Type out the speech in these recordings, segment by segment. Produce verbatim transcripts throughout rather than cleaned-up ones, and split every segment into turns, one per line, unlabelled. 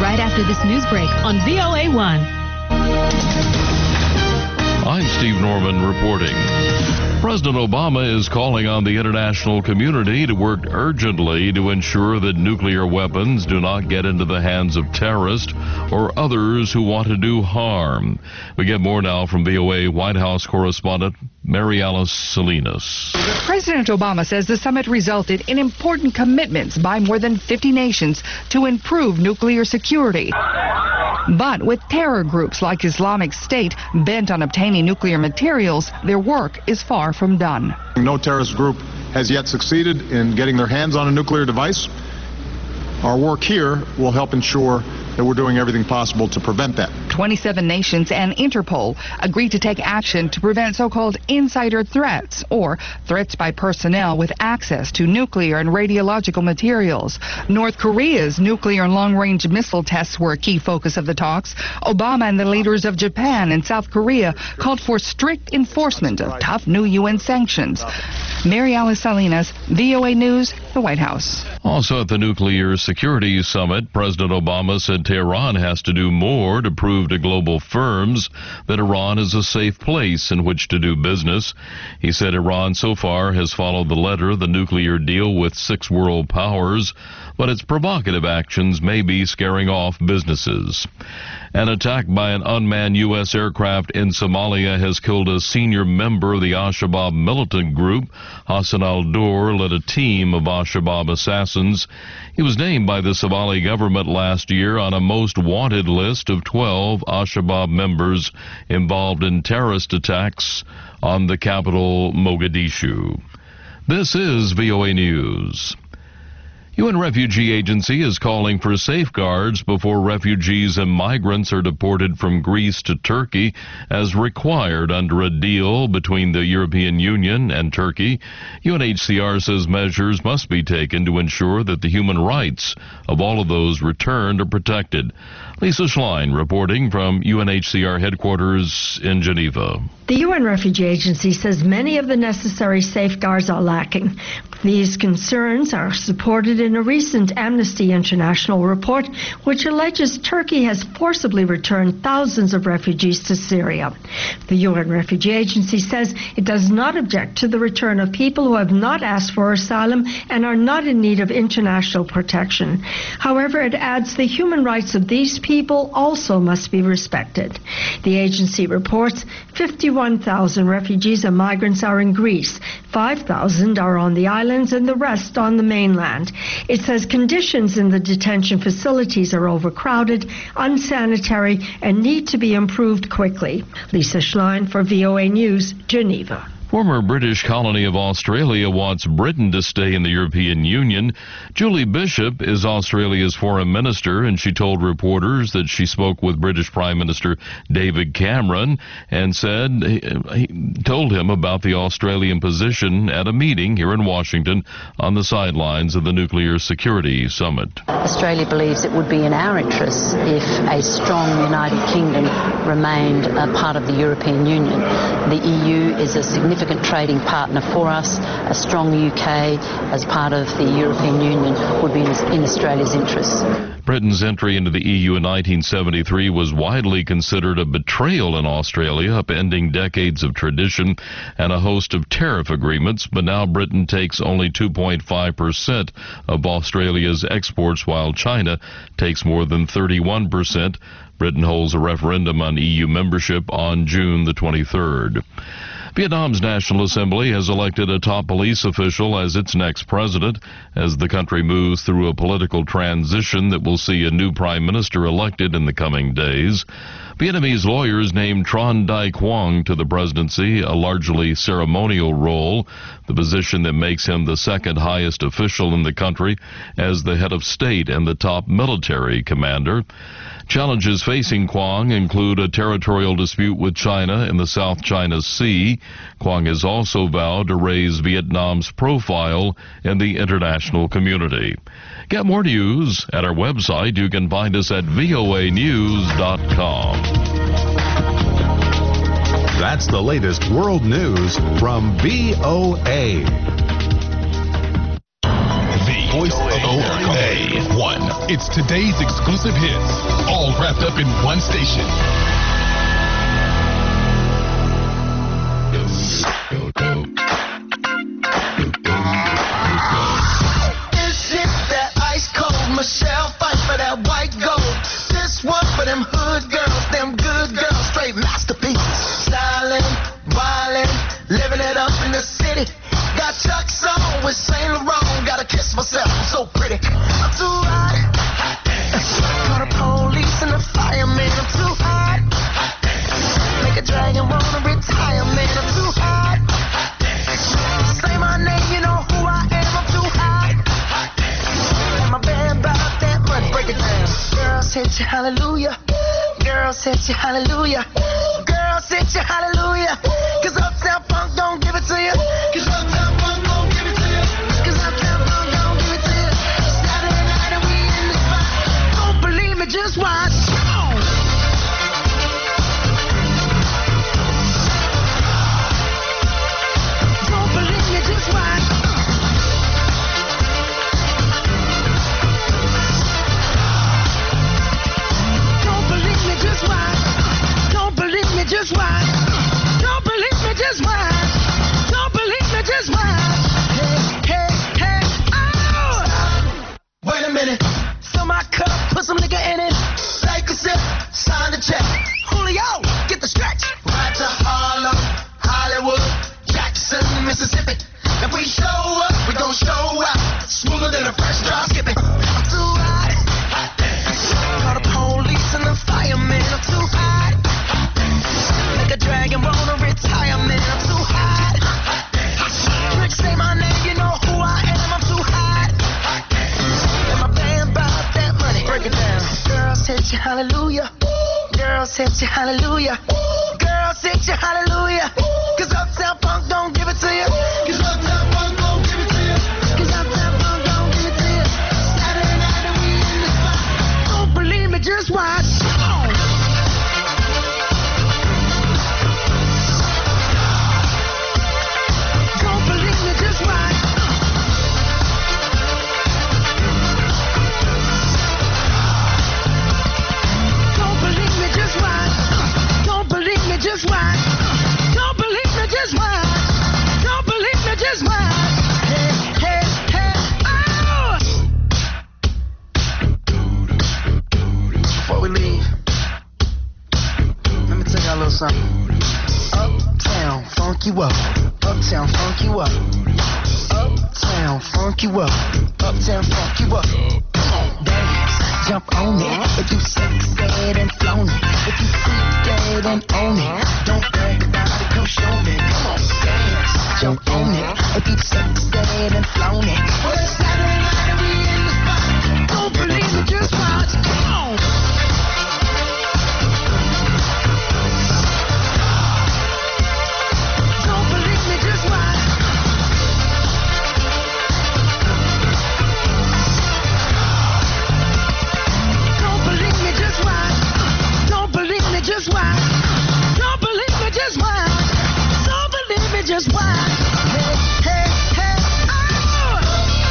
right after this news break on V O A one.
I'm Steve Norman reporting. President Obama is calling on the international community to work urgently to ensure that nuclear weapons do not get into the hands of terrorists or others who want to do harm. We get more now from V O A White House correspondent Mary Alice Salinas.
President Obama says the summit resulted in important commitments by more than fifty nations to improve nuclear security. But with terror groups like Islamic State bent on obtaining nuclear materials, their work is far from done.
No terrorist group has yet succeeded in getting their hands on a nuclear device. Our work here will help ensure that we're doing everything possible to prevent that.
twenty-seven nations and Interpol agreed to take action to prevent so-called insider threats, or threats by personnel with access to nuclear and radiological materials. North Korea's nuclear and long-range missile tests were a key focus of the talks. Obama and the leaders of Japan and South Korea called for strict enforcement of tough new U N sanctions. Mary Alice Salinas, V O A News, the White House.
Also at the Nuclear Security Summit, President Obama said Tehran has to do more to prove to global firms that Iran is a safe place in which to do business. He said Iran so far has followed the letter of the nuclear deal with six world powers, but its provocative actions may be scaring off businesses. An attack by an unmanned U S aircraft in Somalia has killed a senior member of the Al-Shabaab militant group. Hassan al-Dur led a team of Al-Shabaab assassins. He was named by the Somali government last year on a most wanted list of twelve Al-Shabaab members involved in terrorist attacks on the capital, Mogadishu. This is V O A News. U N Refugee Agency is calling for safeguards before refugees and migrants are deported from Greece to Turkey as required under a deal between the European Union and Turkey. U N H C R says measures must be taken to ensure that the human rights of all of those returned are protected. Lisa Schlein reporting from U N H C R headquarters in Geneva.
The U N Refugee Agency says many of the necessary safeguards are lacking. These concerns are supported in a recent Amnesty International report, which alleges Turkey has forcibly returned thousands of refugees to Syria. The U N Refugee Agency says it does not object to the return of people who have not asked for asylum and are not in need of international protection. However, it adds the human rights of these people also must be respected. The agency reports fifty-one thousand refugees and migrants are in Greece, five thousand are on the islands, and the rest on the mainland. It says conditions in the detention facilities are overcrowded, unsanitary, and need to be improved quickly. Lisa Schlein for V O A News, Geneva.
Former British colony of Australia wants Britain to stay in the European Union. Julie Bishop is Australia's foreign minister, and she told reporters that she spoke with British Prime Minister David Cameron and said he told him about the Australian position at a meeting here in Washington on the sidelines of the Nuclear Security Summit.
Australia believes it would be in our interests if a strong United Kingdom remained a part of the European Union. The E U is a significant significant trading partner for us. A strong U K as part of the European Union would be in Australia's interests.
Britain's entry into the E U in nineteen seventy-three was widely considered a betrayal in Australia, upending decades of tradition and a host of tariff agreements, but now Britain takes only two point five percent of Australia's exports, while China takes more than thirty-one percent. Britain holds a referendum on E U membership on June the twenty-third. Vietnam's National Assembly has elected a top police official as its next president as the country moves through a political transition that will see a new prime minister elected in the coming days. Vietnamese lawyers named Tran Dai Quang to the presidency, a largely ceremonial role, the position that makes him the second highest official in the country as the head of state and the top military commander. Challenges facing Quang include a territorial dispute with China in the South China Sea. Quang has also vowed to raise Vietnam's profile in the international community. Get more news at our website. You can find us at V O A news dot com.
That's the latest world news from V O A. The Voice of America. one.
It's today's exclusive hits, all wrapped up in one station.
This is that ice cold Michelle fight for that white gold. This one for them hood girls, them good girls, straight masterpieces. Styling, wildin', living it up in the city. Got Chuck's on with Saint Laurent. Gotta kiss myself, I'm so pretty. I'm too hot. Call the police and the fireman. I'm too hot. Make a dragon wanna retire, man. I'm too hot. Say my name, you know who I am. I'm too hot. And my band bought that money. Break it down. Girls hit you, hallelujah. Girls hit you, hallelujah. Girls hit you, hallelujah. Cause Uptown Funk don't give it to you. Cause Uptown Funk don't give it to you. Cause Uptown Funk don't give it to you. Saturday night and we in the spot. Don't believe me, just watch. Don't believe me, just watch. Don't believe me, just watch. Don't believe me, just watch. Don't believe me, just watch. Don't believe me, just watch. Hey, hey, hey, oh! Wait a minute. Fill my cup, put some nigga in it. Take a sip, sign the check. Julio, get the stretch. Right to Harlem, Hollywood, Jackson, Mississippi. If we show up, we gon' show out. Smoother than a fresh drop skipping. I'm too hot. Call the police and the fireman. I'm too hot. Make a dragon wanna retire, man. I'm too hot. Trick say my name, you know who I am. I'm too hot. And my band bought that money. Break it down. Girls hit you, hallelujah. Girls hit you, hallelujah. Girls hit you, hallelujah. Cause Uptown Funk don't give it to you. Cause Uptown Funk don't give it to you. Cause Uptown Funk don't give it to you. Saturday night and we in the spot. Don't believe me, just watch. Don't believe me, just watch. Don't believe me, just watch. Don't believe me, just watch. Don't believe me, just watch. Don't believe me, just watch. Hey, hey, hey, oh! Before we leave, let me tell y'all a little something. Uptown, funk you up. Uptown, funk you up. Uptown, funk you up. Uptown, funk you up. Come on, dance, jump on it. If you sexed and flown it. If you freak dead and own it. Don't brag about it, come show me. Come on, dance, jump on it. If you sexed and flown it. Well, it's Saturday night and we in the spot. Don't believe me, just watch. Come on. Don't believe me, just watch. Don't believe me, just watch. Don't believe me, just watch. Don't believe me, just watch. Don't believe me, just watch. Hey, hey, hey, oh!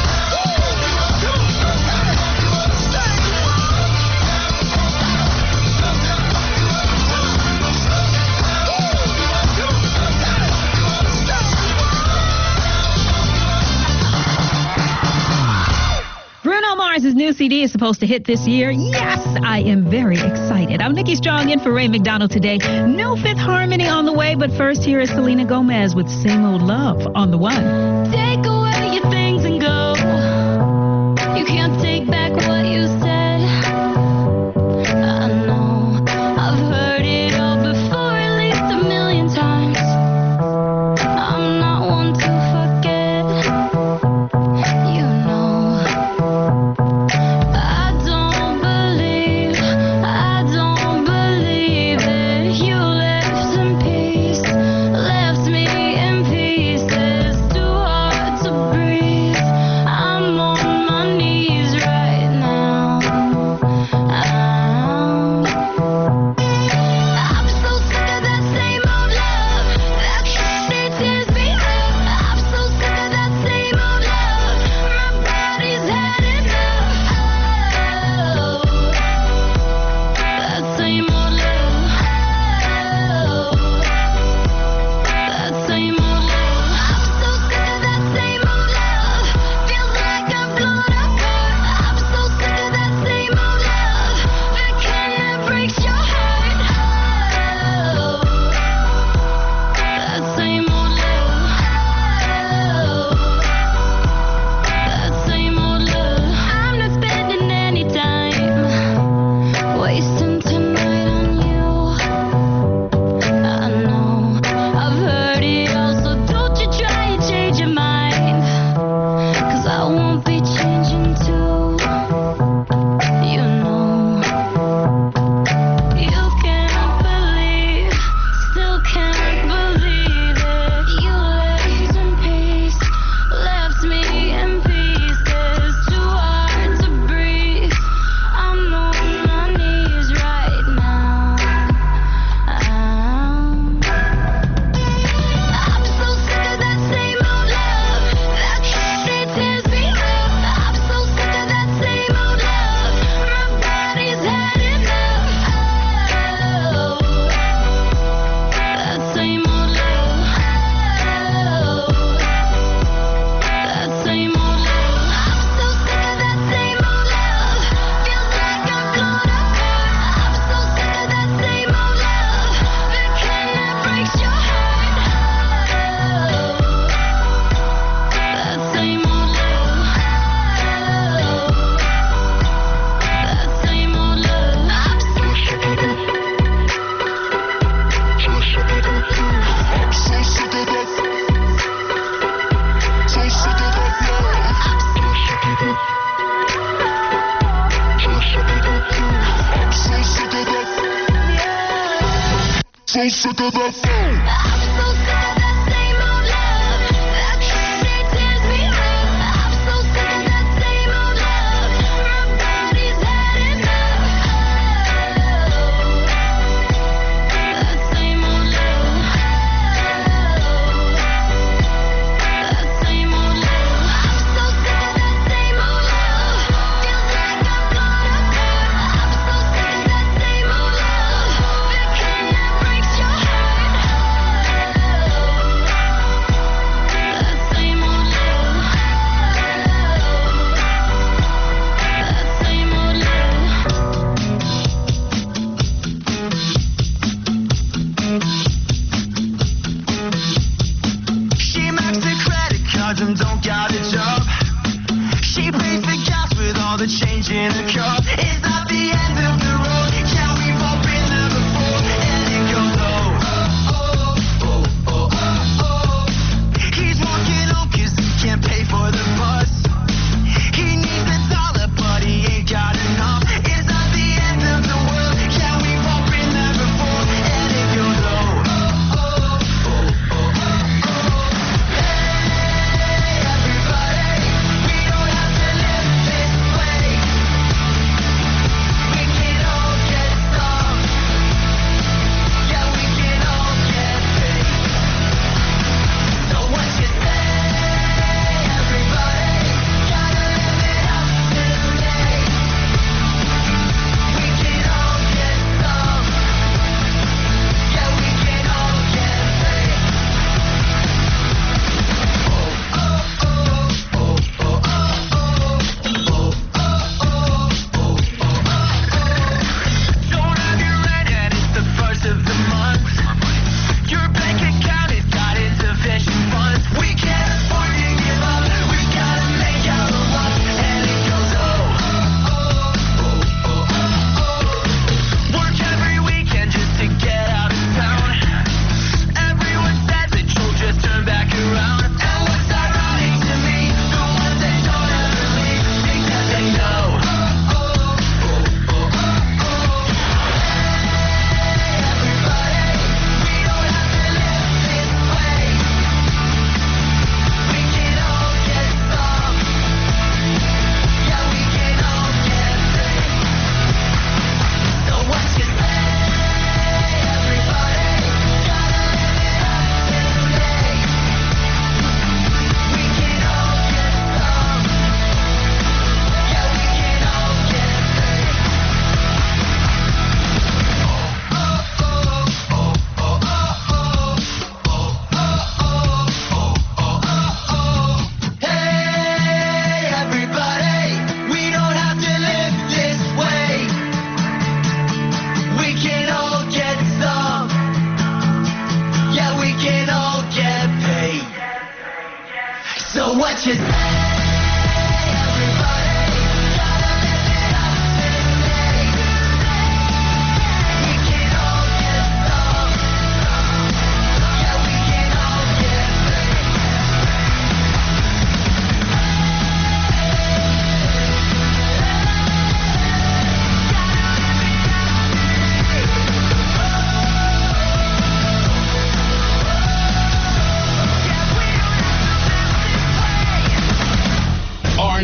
Bruno Mars's new C D is supposed to hit this year. Yes, I am very excited. I'm Nikki Strong in for Ray McDonald today. No Fifth Harmony on the way, but first here is Selena Gomez with Same Old Love on the one.
Take away your things and go. You can't take back what you said. I know I've heard it all before, at least a million times. I'm not one to forget. You know I don't believe, I don't believe that you left in peace, left me in pieces. Too hard to won't be changing too. You know, you can't believe, still can't believe it. You left in peace, left me in pieces. Too hard to breathe. I'm on my knees right now. I'm, I'm so sick of that same old love that candy tears me up. I'm so sick of that same old love. My body's had enough. Oh, that same old love. Oh, that same old love. I'm so sick of that same old love. Feels like I'm blown apart. I'm so sick of that same old love. The kind that breaks your heart. That same old love. That same old love. I'm so sick of that. So sick of that. So sick of that. So sick of that love. I'm so sick of that. So sick of that. So sick of that. So sick of that. I'm so sick of that same old love that candy tears me up. I'm so sick of that same old love. My body's had enough. That same old love. That same old love. I'm so sick of that same old love. Feels like I'm blown apart. I'm so sick of that same old love. The kind that breaks your heart. That same old love. That same old love. She max the credit cards and don't got a job. She pays the gas with all the change in her car. It's not the end of the road. Yeah, we've all been there before. And it goes oh, oh, oh, oh, oh, oh. He's walking home 'cause he can't pay for the bus. He needs a dollar, but he ain't got enough. It's not the end of the world. Yeah, we've all been there before. And it goes oh, oh, oh, oh, oh, oh. Hey, everybody, we don't have to live this way.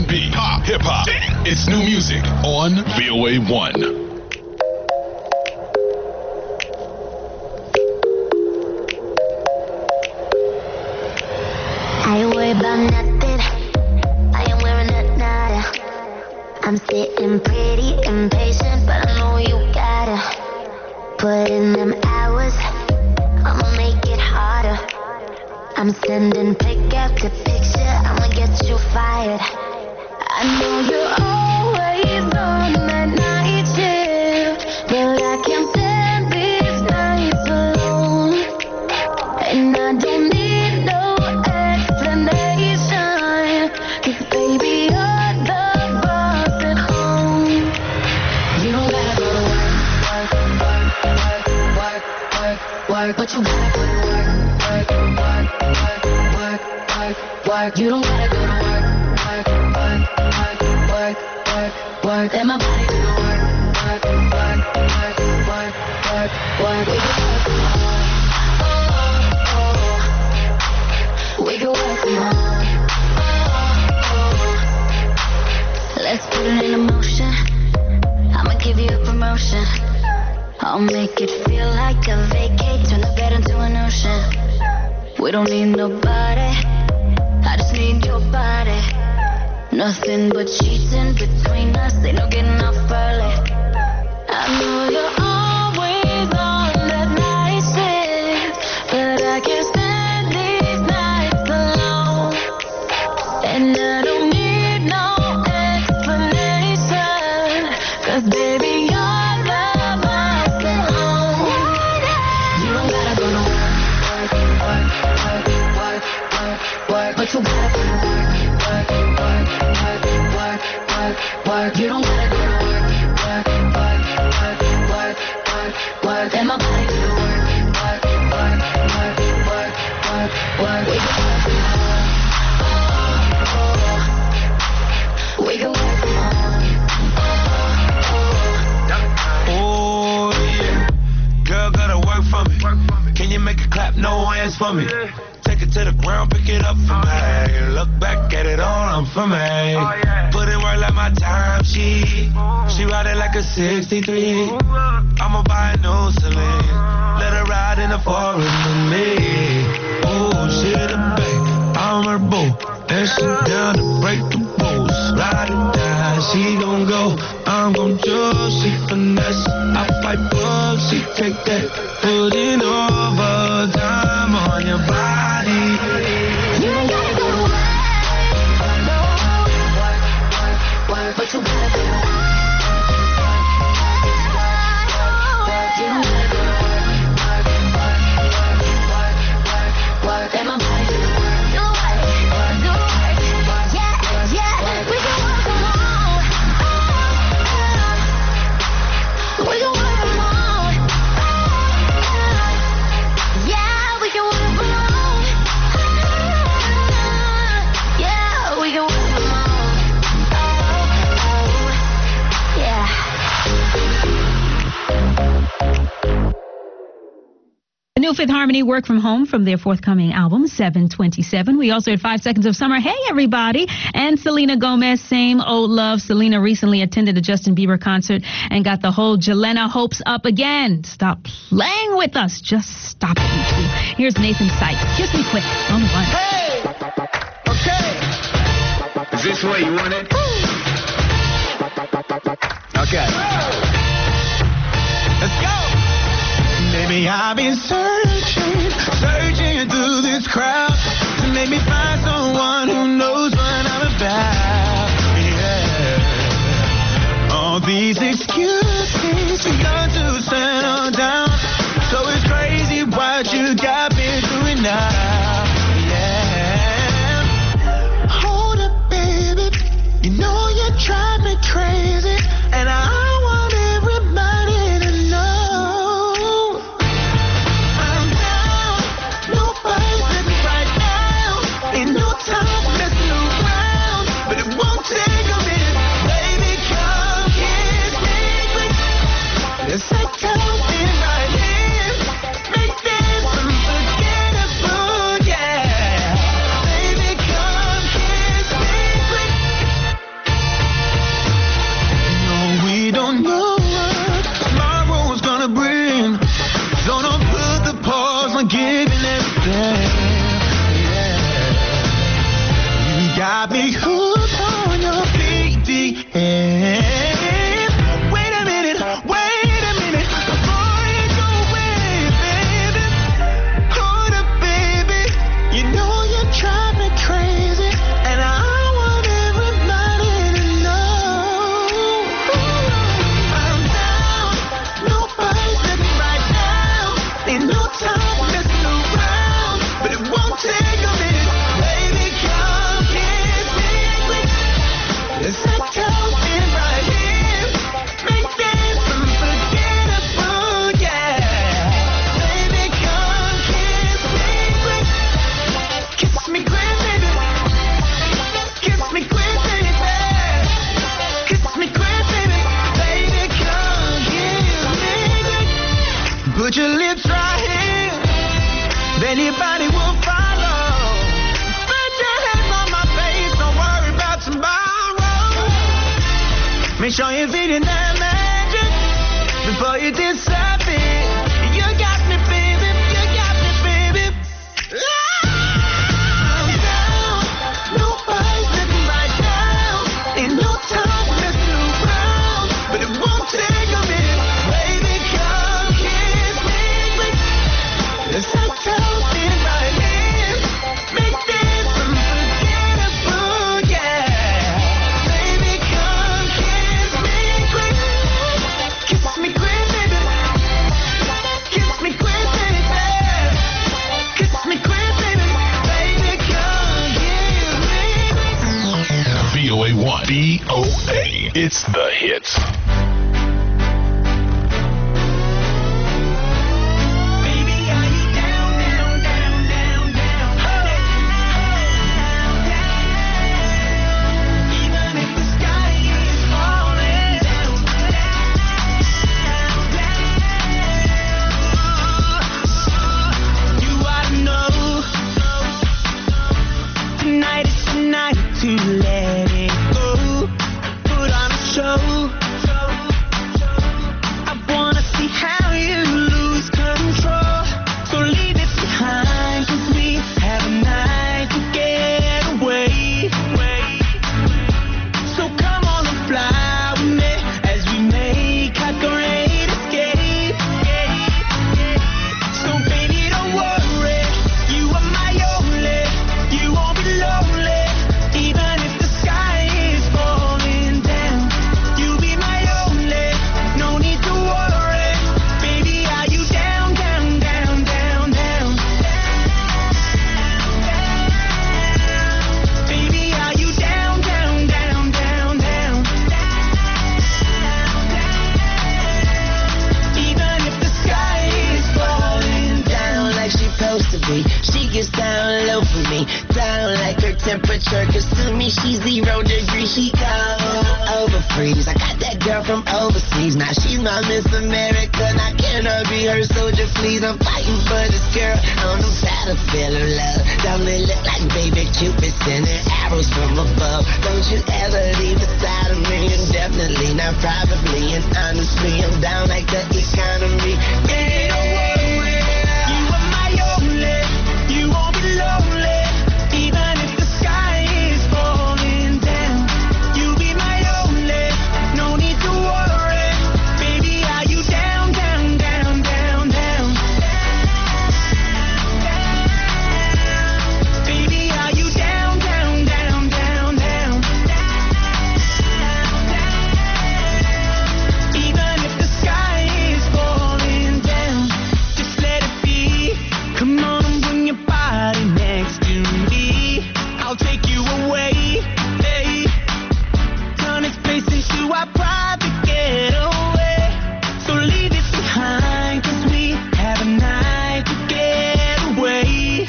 and B, pop, hip hop. It's new music on V O A one.
I ain't worried about nothing. I ain't wearing a nada. I'm sitting pretty impatient, but I know you gotta put in them hours. I'ma make it harder. I'm sending pick after picture. I'ma get you fired. I know you're always on that night shift, but I can't stand these nights alone. And I don't need no explanation, 'cause baby you're the boss at home. You don't gotta go to work, work, work, work, work, work, work, but you gotta go to work, work, work, work, work, work, work. You don't gotta go to work, work, work, work, work, work, work. Let my body do the work, work, work, work, work, work, work. We can work from home. Oh, oh, oh. We can work from home. Oh, oh. Let's put it in motion. I'ma give you a promotion. I'll make it feel like a vacate. Turn the bed into an ocean. We don't need nobody. I just need your body. Nothing but cheating between us. Ain't no getting off early. I know you're always on that night shift, but I can't stand these nights alone. And I don't need no explanation, 'cause baby you're the boss at home. You don't gotta go to work, work, work, work, work, work, but you gotta go to work, work, work, work, work, work, work. You don't gotta go to work, work, work, work, work, work, work. Let my body do the work, work, work, work, work, work, work. We can work from home. Oh, oh. We can work from home. Oh,
Oh, yeah. Girl, gotta work for me. Can you make it clap? No hands for me. Take it to the ground, pick it up for me. Look back at it all, I'm for me. Put in work like my time, she She ride it like a sixty-three. I'ma buy a new Celine. Let her ride in the forest with me. Oh, she the babe, I'm her boo. And she down to break the rules. Ride or die, she gon' go. I'm gon' choose, she finesse. I fight for, she take that. Putting overtime on your body.
You ain't gotta go to work, no, work, work, work, but you gotta go to work. You don't gotta go to work, work, work, work, work, work, work. Let my body do the work, do it, do it, yeah, yeah. We can work from home. We can work from home. Yeah, we can work from home. Yeah, we can work from home. Oh, oh, yeah.
The new Fifth Harmony, Work From Home, from their forthcoming album, seven twenty-seven. We also had Five Seconds of Summer, Hey Everybody, and Selena Gomez, Same Old Love. Selena recently attended a Justin Bieber concert and got the whole Jelena hopes up again. Stop playing with us. Just stop it, you two. Here's Nathan Sykes. Kiss Me Quick on the one.
Hey! Okay. Is this the way you want it? Okay. Let's go! Baby, I've been searching, searching through this crowd to make me find someone who knows what I'm about. Yeah. All these excuses you got to settle down. So it's crazy what you got me doing now. Yeah. Hold up, baby. You know you drive me crazy, and I want everybody to know. Yes, I tell me right here, make this unforgettable, yeah. Baby, come kiss me quick. Make sure you're feeling that magic before you disappear. You got me, baby. You got me, baby. I'm down. Nobody's looking right now. Ain't no time for messing around, but it won't take a minute. Baby, come kiss me, quick. Let's have something right here. Make this unforgettable, yeah. Baby, come kiss me quick. Kiss me quick, baby. Kiss me quick, baby. Kiss me quick, baby. Baby, come kiss me.
V O A one. V O A. It's the hits.
Tonight is the night to let it go. Put on a show. I wanna see how you lose control. So leave it behind, 'cause we have a night to get away. So come on and fly with me as we make our great escape. So baby, don't worry, you are my only. You won't be lonely, even if the sky is falling down. You'll be my only, no need to worry. Baby, are you down, down, down, down, down? Baby, are you down, down, down, down, down? Even if the sky is falling down like she's supposed to be, she gets down low for me, down like her temperature, 'cause to me she's zero degrees, she cold over freeze. I got that girl from overseas, now she's my Miss America, now can I be her soldier, please? I'm fighting for this girl on the battlefield of love. Don't it look like baby Cupid sending arrows from above? Don't you ever leave the side of me, and definitely not probably, and honestly I'm down like the economy. Baby, don't worry, you are my only. You won't be lonely, even if the sky is falling down. You'll be my only, no need to worry. Baby, are you down, down, down, down, down? Baby, are you down, down, down, down, down? Even if the sky is falling down, just let it be. Come on and bring your body next to me. I'll take you away, hey. Turn this place into our private getaway. So leave it behind, 'cause we have a night to get away.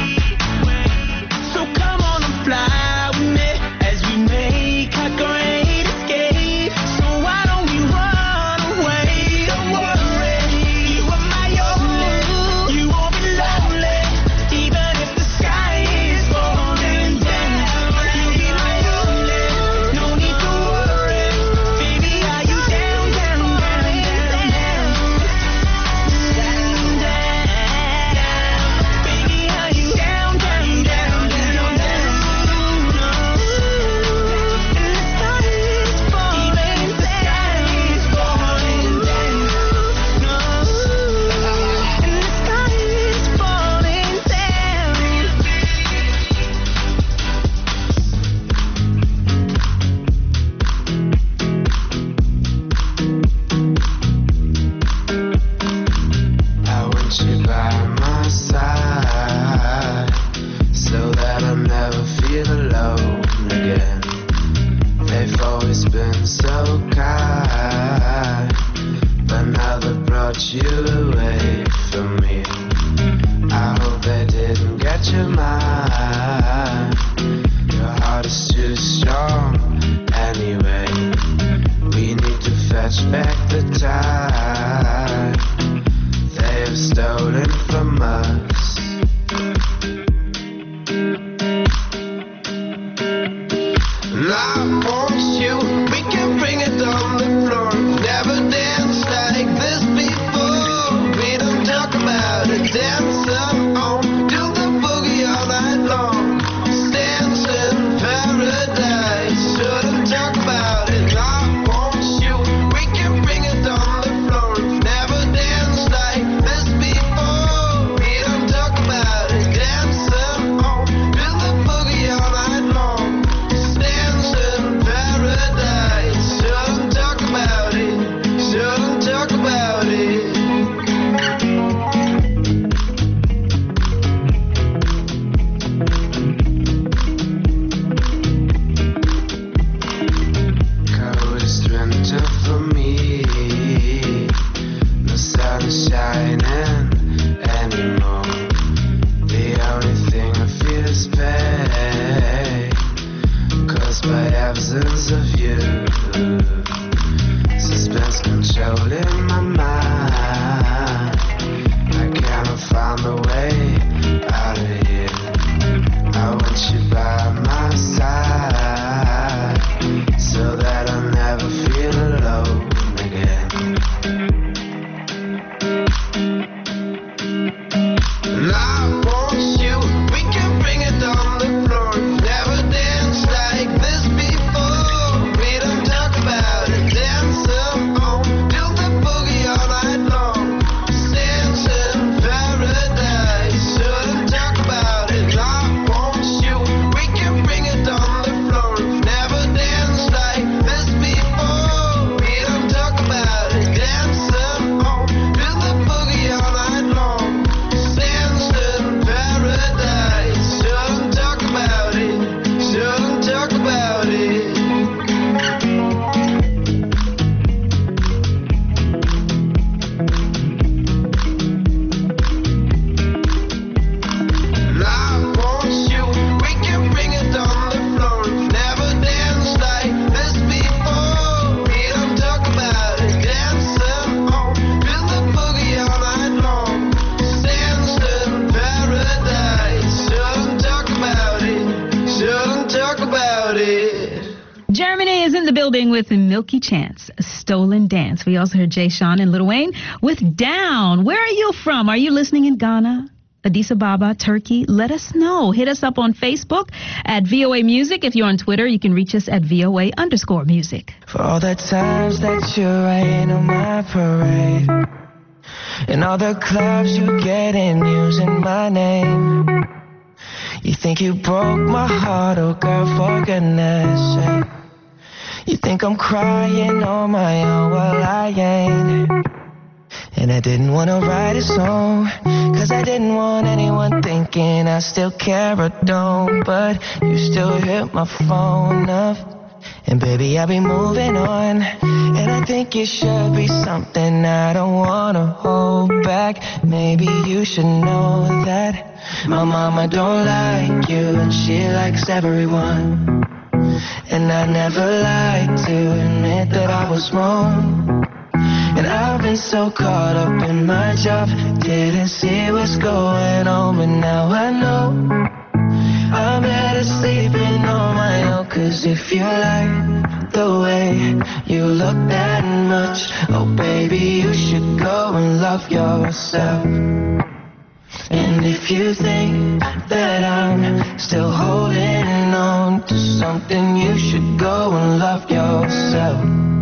So come on and fly with me as we make our great escape. So why don't we run away? Don't worry, you are my only. You won't be lonely, even if the sky is falling down. You'll be my only, no need to worry. Baby, are you down, down, down, down, down? Down, down. Baby, are you down, down, down, down, down? And the sun is falling, even if the sky is falling down. No, and the sky is falling down.
I want you by my side, so that I never feel alone again. They've always been so kind, but now they brought you away from me. I hope they didn't get your mind. Your heart is too strong anyway. We need to fetch back the time they have stolen from us. And I want you, we can bring it it on the floor. Never danced like this before. We don't talk about it. Dance on, do the boogie all night long. Dance in paradise. Shouldn't talk about it. I want you. We can bring it on the floor. Never danced like this before. We don't talk about it. Dance on, do the boogie all night long. Dance in paradise. Shouldn't talk about it. Shouldn't talk about it. Coldest winter for me. No sun is shining anymore. The only thing I feel is pain, caused by absence of you. Suspense controlling my mind. I cannot find a way out of here. I want you by my side, so that I'll never feel alone again. And I want you. We can bring it on the floor. Never danced like this before. We don't talk about it. Dance on, do the boogie all night long. Dance in paradise. Shouldn't talk about it. I want you. We can bring it on the floor. Never danced like this before. We don't talk about it. Dance on, do the boogie all night long. Dance in paradise. Shouldn't talk about it. Shouldn't talk about it. And I want you. We can bring it on the floor. Never danced like this before. We don't talk about it. Dance on, do the boogie all night long. Dance in paradise. Shouldn't talk about it. Shouldn't talk about it.
Germany is in the building with Milky Chance, Stolen Dance. We also heard Jay Sean and Lil Wayne with Down. Where are you from? Are you listening in Ghana, Addis Ababa, Turkey? Let us know. Hit us up on Facebook at V O A Music. If you're on Twitter, you can reach us at V O A underscore music.
For all the times that you rain on my parade, and all the clubs you get in using my name. You think you broke my heart, oh girl, for goodness sake. You think I'm crying on my own, well I ain't. And I didn't want to write a song, cause I didn't want anyone thinking I still care or don't. But you still hit my phone up, and baby I'll be moving on. And I think it should be something I don't want to hold back. Maybe you should know that my mama don't like you, and she likes everyone. And I never lied to admit that I was wrong. And I've been so caught up in my job, didn't see what's going on. But now I know I'm better sleeping on my own. Cause if you like the way you look that much, oh baby, you should go and love yourself. And if you think that I'm still holding on to something, you should go and love yourself.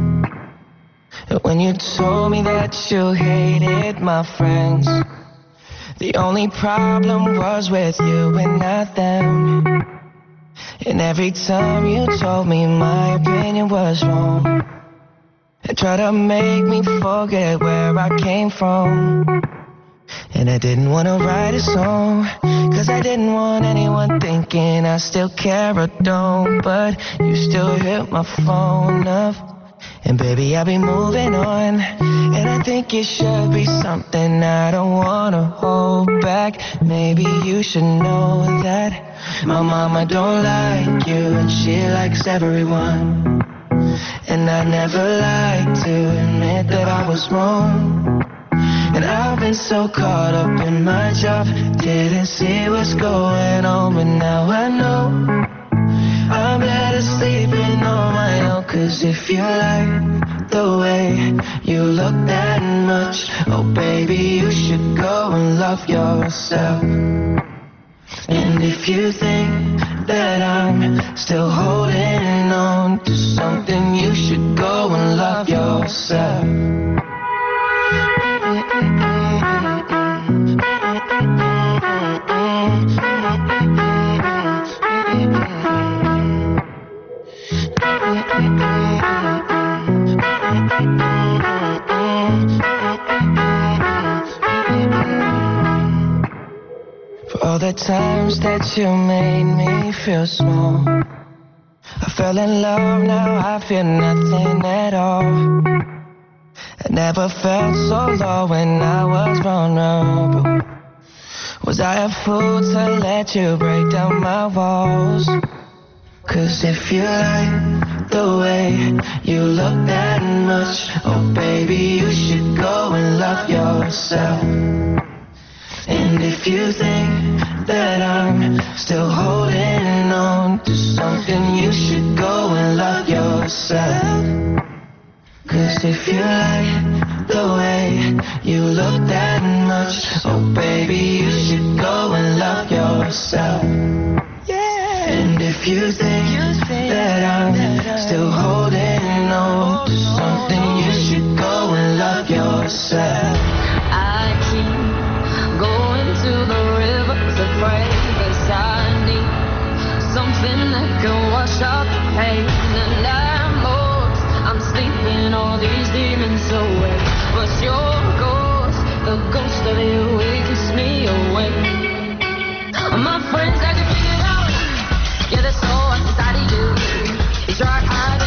When you told me that you hated my friends, the only problem was with you and not them. And every time you told me my opinion was wrong, and tried to make me forget where I came from. And I didn't want to write a song, cause I didn't want anyone thinking I still care or don't. But you still hit my phone up, and baby I'll be moving on. And I think it should be something I don't want to hold back. Maybe you should know that my mama don't like you, and she likes everyone. And I never lied to admit that I was wrong. And I've been so caught up in my job, didn't see what's going on. But now I know I'm better sleeping on my own. Cause
Cause if you like the way you look that much, oh baby, you should go and love yourself. And if you think that I'm still holding on to something, you should go and love yourself. For all the times that you made me feel small, I fell in love, now I feel nothing at all. I never felt so low when I was vulnerable. Was I a fool to let you break down my walls? Cause if you like the way you look that much, oh baby, you should go and love yourself. And if you think that I'm still holding on to something, you should go and love yourself. Cause if you like the way you look that much, oh baby, you should go and love yourself. And if you think that I'm still holding on to something, you should go and love yourself.
I keep going to the rivers of praise, 'cause I need something that can wash out the pain. And I'm lost, I'm sleeping all these demons away, but your ghost, the ghost of you, it keeps me awake. My friends, I can figure it out. Yeah, there's so inside of you. It's right.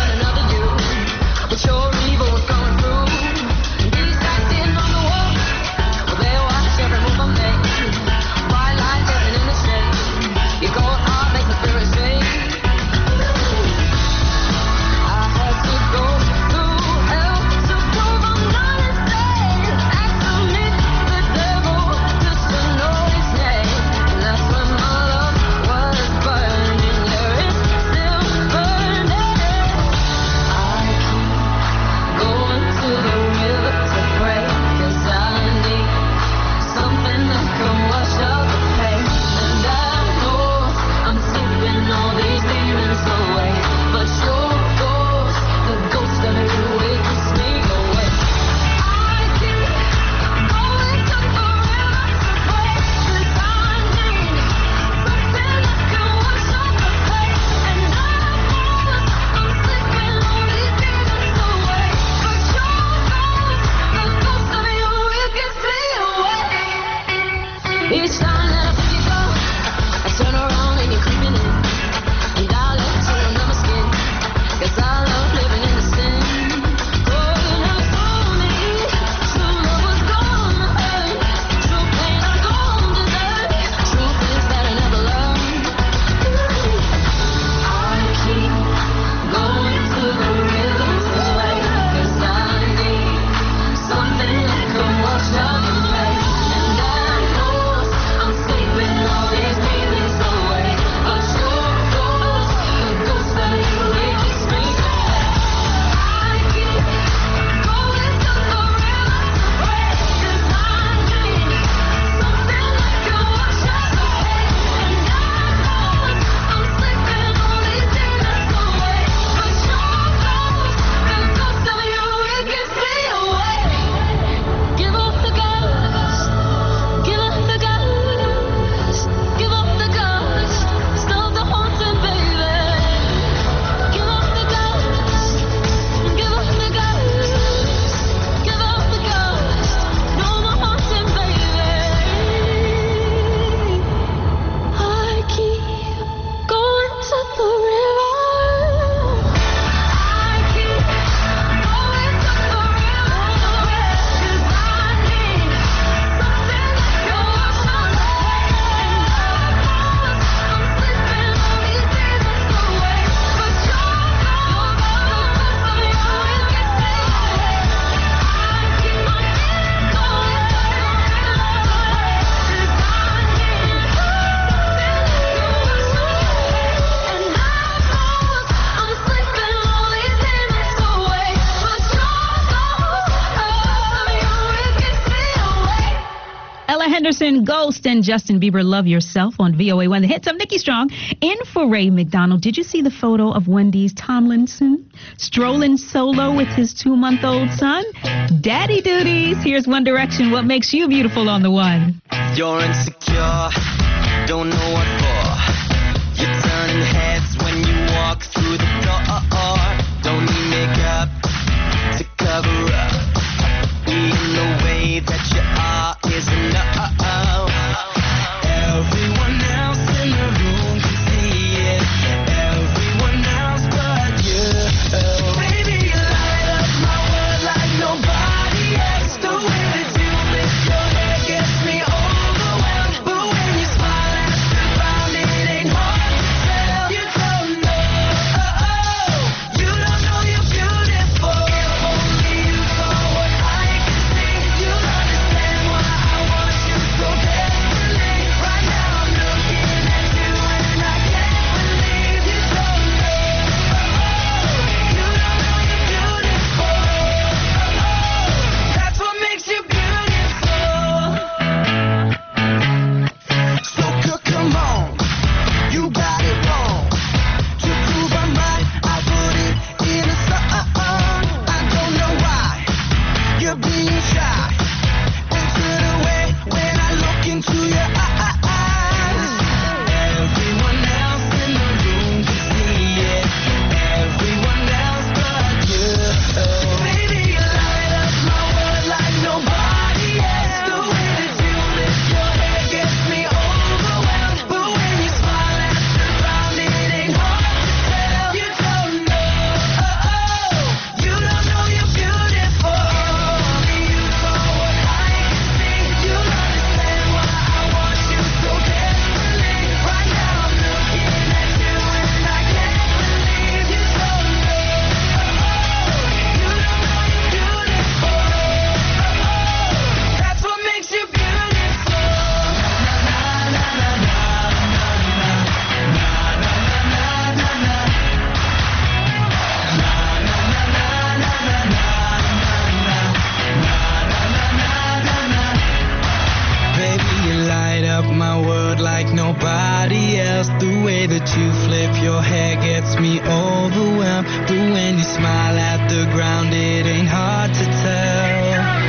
Anderson, Ghost, and Justin Bieber, Love Yourself on V O A one. The hits. I'm Nikki Strong in for Ray McDonald. Did you see the photo of Wendy's Tomlinson strolling solo with his two-month-old son? Daddy duties. Here's One Direction. What makes you beautiful on the one?
You're insecure, don't know what for. You're turning heads when you walk through the door. Don't need makeup to cover up. Being the way that you are is enough. Everyone else in the room can see it. Everyone else but you. Baby, you light up my world like nobody else. The way that you lift your hair gets me overwhelmed. But when you smile at the ground, it ain't hard to tell. You don't know, you don't know you're beautiful. Only you know what I can see. You'll understand why I want you so desperately. Right now I'm looking at you and I can't believe you don't know. You don't know you're beautiful. That's what makes you beautiful. So good, come on, you got it wrong. To prove I'm right, I put it in a song. I don't know why you're being shy and turn away when I look into your eyes. Everyone else in the room can see it. Everyone else but you. Baby, you light up my world like nobody else. The way that you lift your hair gets me overwhelmed. But when you smile at the ground, it ain't hard to tell. You don't know, you don't know you're beautiful. Only you know what I can see. You'll understand why I want you so desperately. Right now I'm looking at you and I can't believe you don't know. You don't know you're beautiful. That's what makes you beautiful. Baby, you light up my world like nobody else. The way that you flip your hair gets me overwhelmed. But when you smile at the ground, it ain't hard to tell.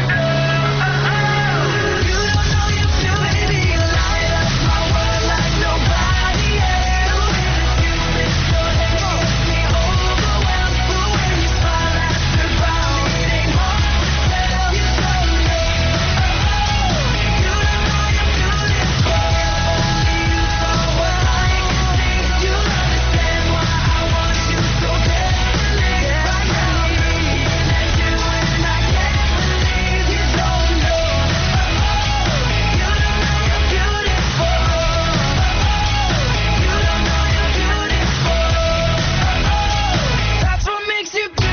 You don't know you're beautiful. Baby, you light up my world like nobody else. The way that you flip your hair gets me overwhelmed. But when you smile at the ground, it ain't hard to tell. You don't know. You don't know you're beautiful. Only you know what I can see. You'll understand why I want you so desperately. Right now I'm looking at you and I can't believe you don't know. You don't know you're beautiful. You don't know you're beautiful. That's what makes you beautiful.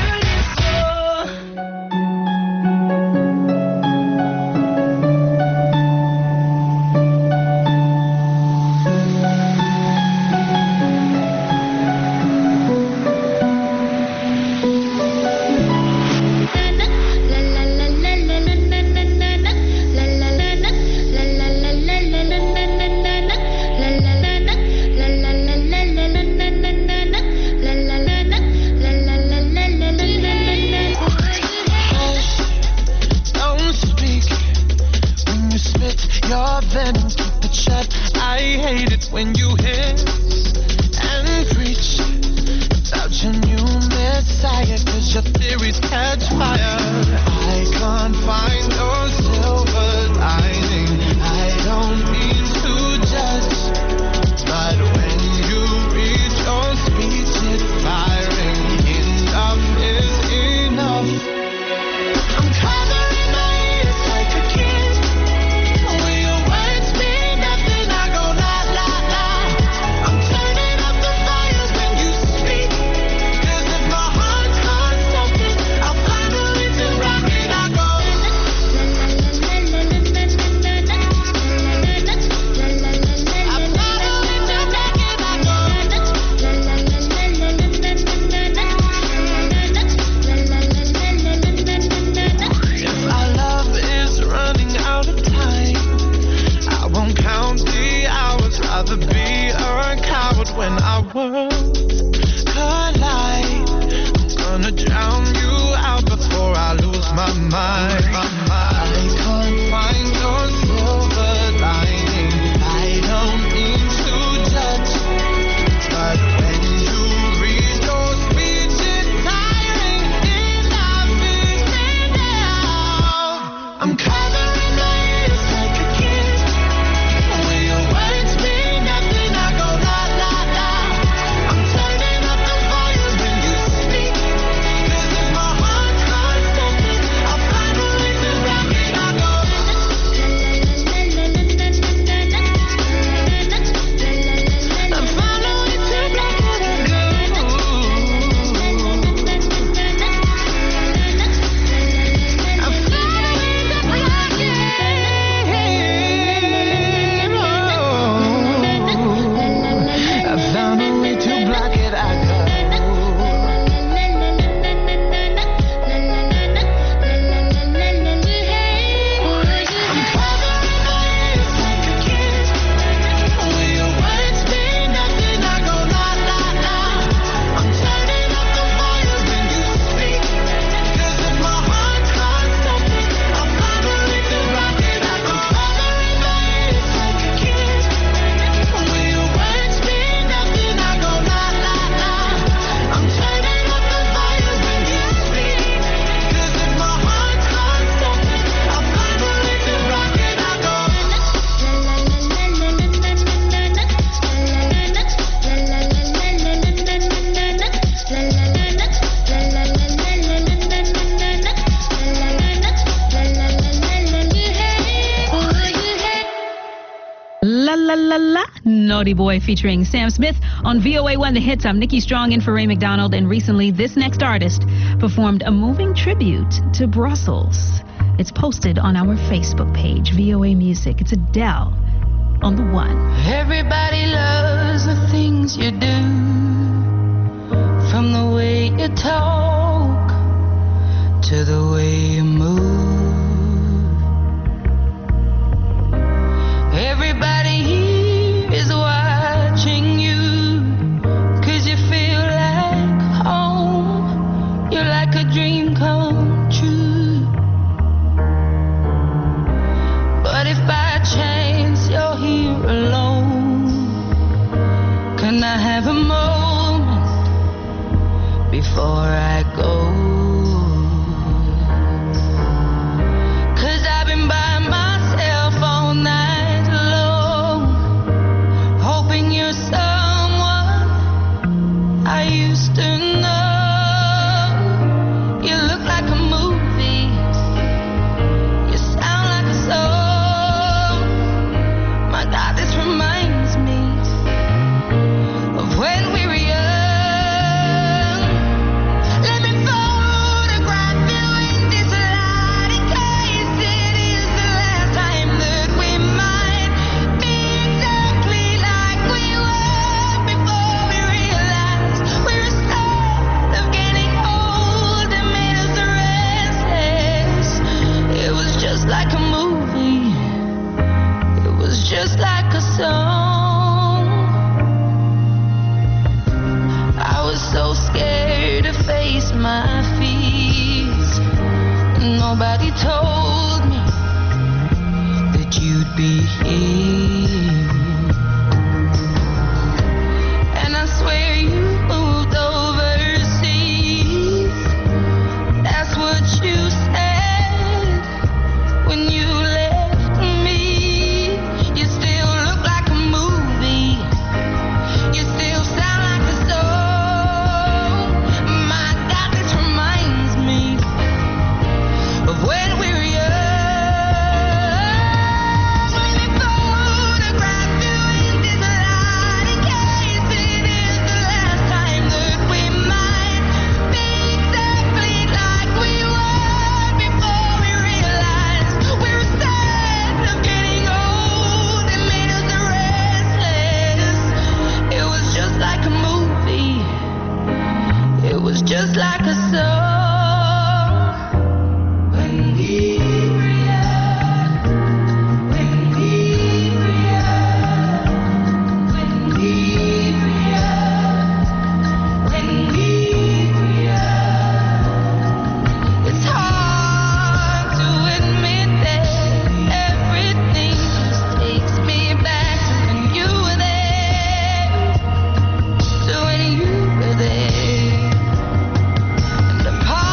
Don't speak when you spit your venom, keep it shut. I hate it when you hiss and preach about your new messiah, cause your theories catch fire. I can't find your silver lining. I don't mean to judge, but when you read your speech, it's firing. Enough is enough. I'm covering my ears like a kid. When your words mean nothing, I go la la la. I'm turning up the fires when you speak. 'Cause if my heart's not something, I'll find a
Naughty Boy featuring Sam Smith on V O A one The Hits. I'm Nikki Strong in for Ray McDonald, and recently this next artist performed a moving tribute to Brussels. It's posted on our Facebook page, V O A Music. It's Adele on the one.
Everybody loves the things you do, from the way you talk to the way you move. Everybody here is watching you, 'cause you feel like home. You're like a dream come true. But if by chance you're here alone, can I have a moment before I go? 'Cause I've been by myself all night long, hoping you're someone I used to know. You look like a movie, you sound like a song. My God, this reminds me of when we were young. Let me photograph you in this light, in case it is the last time that we might be exactly like we were before we realized we were scared of getting old and made us restless. It was just like a movie, it was just like a song. I was so scared to face my fears. Nobody told me that you'd be here. And I swear you moved overseas. That's what you said when you left me. You still look like a movie, you still sound like a song. My God, this reminds me of when we were young. Let me photograph you in this light, in case it is the last time that we might be exactly like we were before we realized we were scared of getting old and made us restless. It was just like a movie, it was just like a song. When we were young, when we were young, when we were young, when we were young. It's hard to admit that everything just takes me back to when you were there, to when you were there. And the part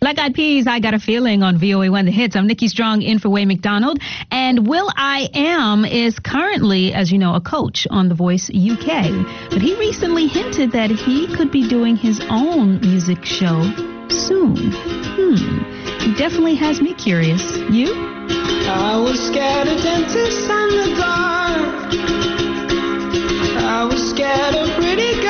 Black Eyed Peas, I Got a Feeling on V O A one The Hits. I'm Nikki Strong in for Wayne McDonald. And Will I Am is currently, as you know, a coach on The Voice U K. But he recently hinted that he could be doing his own music show soon. Hmm. It definitely has me curious. You?
I was scared of dentists and the dark. I was scared of pretty girls.